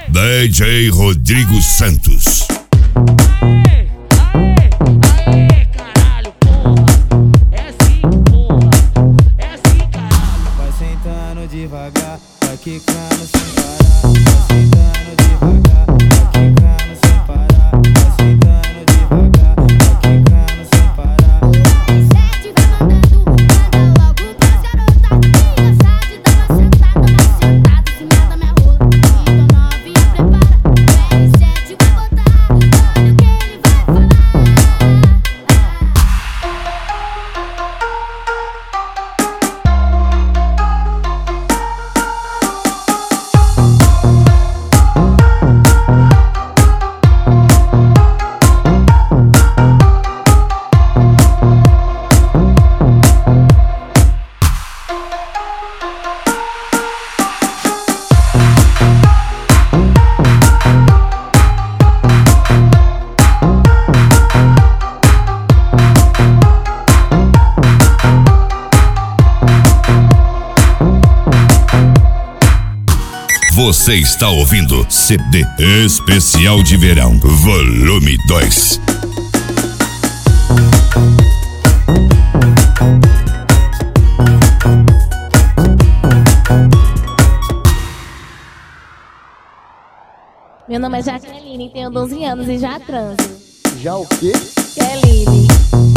DJ Rodrigo Santos. Aê, caralho, porra. É assim, porra. É assim, caralho. Vai sentando devagar, vai quicando sem parar. Vai sentando devagar, vai quicando sem parar. Vai sentando devagar, vai quicando sem parar. Sete vai mandando, manda logo pras garotas. Minha sede dá uma sentada, em cima da minha rola. Então novinha prepara, o R7 vai botar. Olha o que ele vai falar. Você está ouvindo CD Especial de Verão, Volume 2. Meu nome é Jaqueline, tenho 12 anos e já transo. Já o quê? Jaqueline.